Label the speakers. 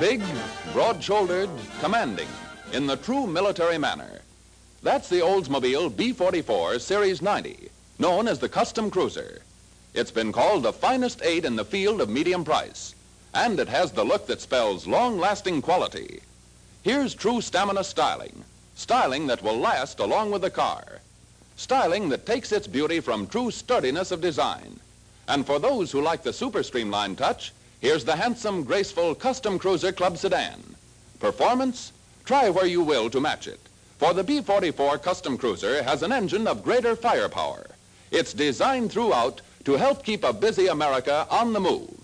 Speaker 1: Big, broad-shouldered, commanding, in the true military manner. That's the Oldsmobile B-44 Series 90, known as the Custom Cruiser. It's been called the finest 8 in the field of medium price, and it has the look that spells long-lasting quality. Here's true stamina styling, styling that will last along with the car, styling that takes its beauty from true sturdiness of design. And for those who like the super streamlined touch, here's the handsome, graceful Custom Cruiser Club Sedan. Performance? Try where you will to match it. For the B-44 Custom Cruiser has an engine of greater firepower. It's designed throughout to help keep a busy America on the move.